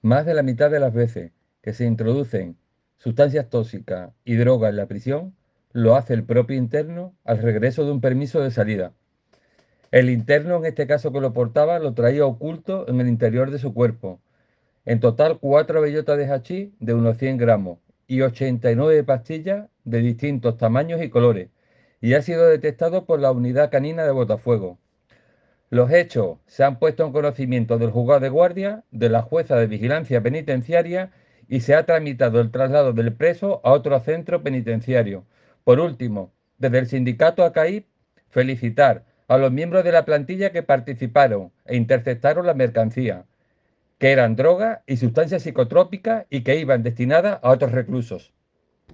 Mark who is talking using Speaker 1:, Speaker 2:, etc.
Speaker 1: Más de la mitad de las veces que se introducen sustancias tóxicas y drogas en la prisión, lo hace el propio interno al regreso de un permiso de salida. El interno, en este caso que lo portaba, lo traía oculto en el interior de su cuerpo. En total, 4 bellotas de hachís de unos 100 gramos y 89 pastillas de distintos tamaños y colores, y ha sido detectado por la unidad canina de Botafuego. Los hechos se han puesto en conocimiento del juzgado de guardia, de la jueza de vigilancia penitenciaria y se ha tramitado el traslado del preso a otro centro penitenciario. Por último, desde el sindicato ACAIP, felicitar a los miembros de la plantilla que participaron e interceptaron la mercancía, que eran drogas y sustancias psicotrópicas y que iban destinadas a otros reclusos.